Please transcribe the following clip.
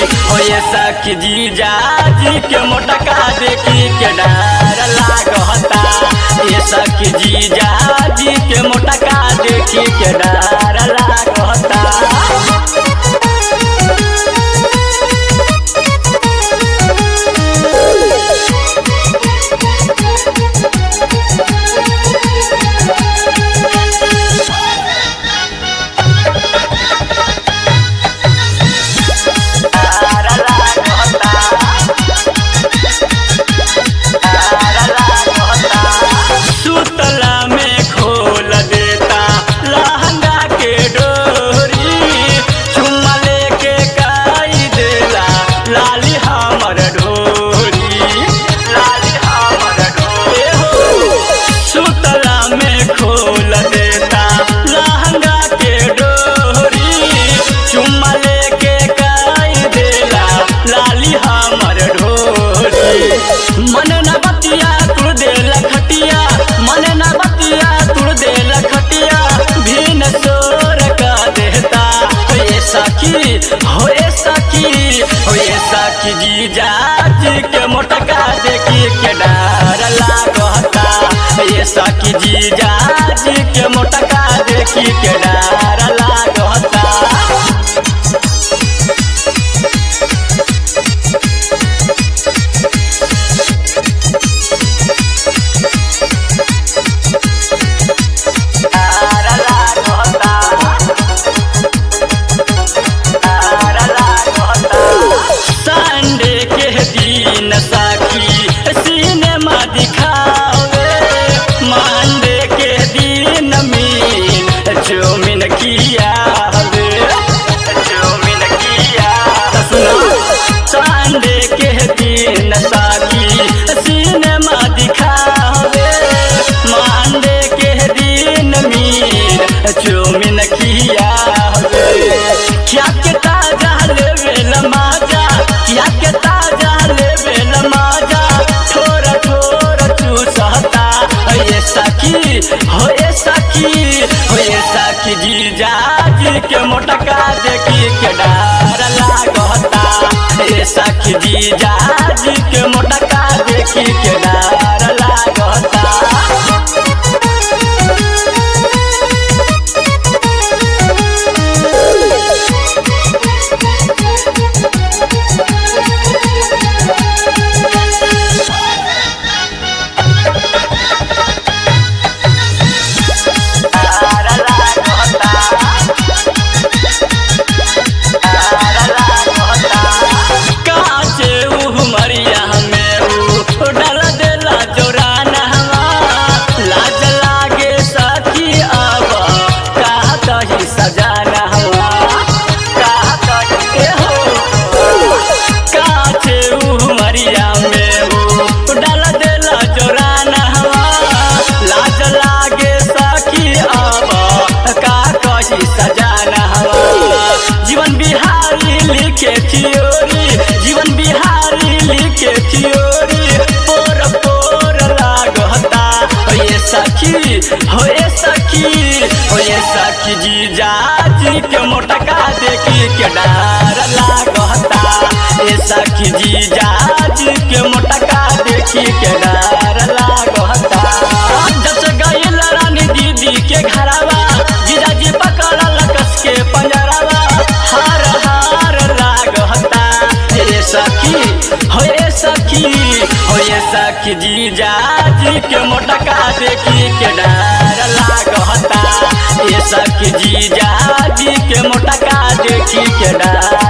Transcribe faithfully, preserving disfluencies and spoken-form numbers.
हो ये सखी जीजा जी के मोटका देखी के डर लागता। ये सखी जीजा जी के मोटका देखी के डर लागता। सुतला में खोल देता लहंगा के डोरी, चुम्मा लेके काई देला लाली हमर ढोरी, लाली हमर ढोरी हो। सुतला में खोल देता लहंगा के डोरी, चुम्मा लेके काई देला लाली हमर ढोरी। मन न बतिया तुड़ देला खटिया, मन न बतिया तुड़ देला खटिया, भीन चोर का देता। ये सखी हो ये सखी हो ये सखी जीजा जी के मोटका देखी के डर लागता। ये सखी जीजा जी के मोटका देखी के डर लागता। संडे के दिन सखी सिनेमा दिखावे, मंडे के दिन मीन चौमिन खियावे, चौमिन खिया। संडे के दिन सखी सिनेमा दिखावे, मंडे के दिन मीन चौमिन खियावे। क्या के ताजा लेवेल माजा, क्या के ताजा लेवेल माजा, थोड़ा थोड़ा चूसता। ये सखी हो ये सखी हो ये सखी जीजा जी के मोटका देखी के डर लागता। ये सखी जीजा जी के मोटका देखी के डर लागता। जीवन बिहारी लिखे थियोरी, जीवन बिहारी लिखे थियोरी, पोर पोर लागता। ये सखी हो ये सखी हो ये सखी जीजा जी के मोटका देखी के डर लागता। ये सखी जीजा जी के मोटका देखी के डर लागता। जब से गई रानी दीदी के घरवा, जीजा जी पकड़ल कस के पंजरवा, हार हार लागता। ये सखी हो ये सखी हो ये सखी जीजा जी के मोटका देखी के डर लागता। ये सखी जीजा जी के मोटका देखी के डर